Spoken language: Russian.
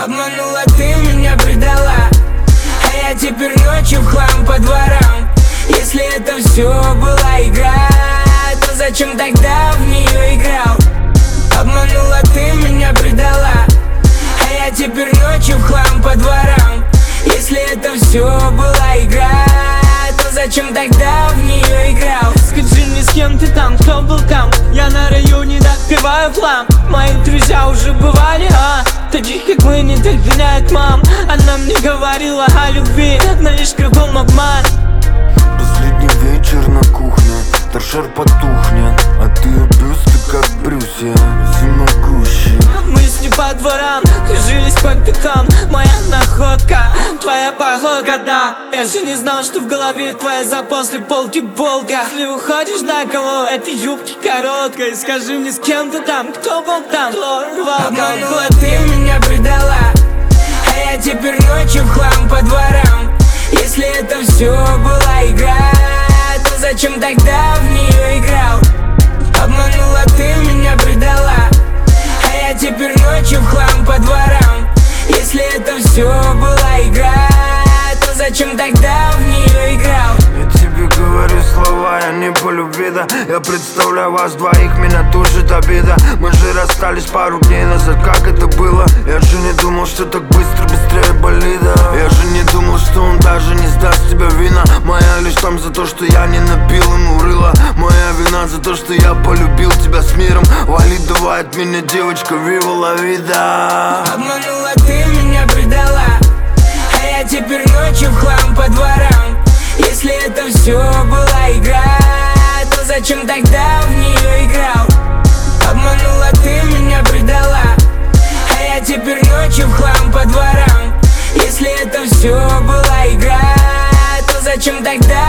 Обманула ты, меня предала, а я теперь ночью в хлам по дворам. Если это все была игра, то зачем тогда в нее играл? Обманула ты, меня предала, а я теперь ночью в хлам по дворам. Если это все была игра, то зачем тогда в нее играл? Скажи мне, с кем ты там, кто был там? Я на районе допиваю флам. Мои друзья уже бывали, таких как мы не догоняет мам. Она мне говорила о любви, но лишь кругом обман. Последний вечер на кухне, торшер потухнет, а ты бюсты как брюсья, всемогущий. Мы с ней по дворам, кружились по пятам. Моя находка, твоя походка, да. Я же не знал, что в голове твоя за после полки болка. Если уходишь на кого, этой юбки короткой. Скажи мне, с кем ты там, кто был там, кто рвал. Обманула ты, меня предала, а я теперь ночью в хлам по дворам. Если это все была игра, то зачем тогда в нее играл? Обманула ты, меня предала, а я теперь ночью в хлам по дворам. Если это все была игра, то зачем тогда в нее играл? Я тебе говорю слова, я не по любви, да. Я представляю вас двоих, меня душит обида. Мы же расстались пару дней назад, как это было? Я же не думал, что так быстро, быстрее болида. Я же не думал, что он даже не сдаст тебя вина. Моя лишь там за то, что я не набил ему рыло. Моя вина за то, что я полюбил тебя с миром. Вали, давай от меня, девочка, вива ла вида. Обманула ты, меня предала, а я теперь ночью в хлам по дворам. Если это все была игра, то зачем тогда в нее играл? Обманула ты, меня предала, а я теперь ночью в хлам по дворам. Если это все была игра, то зачем тогда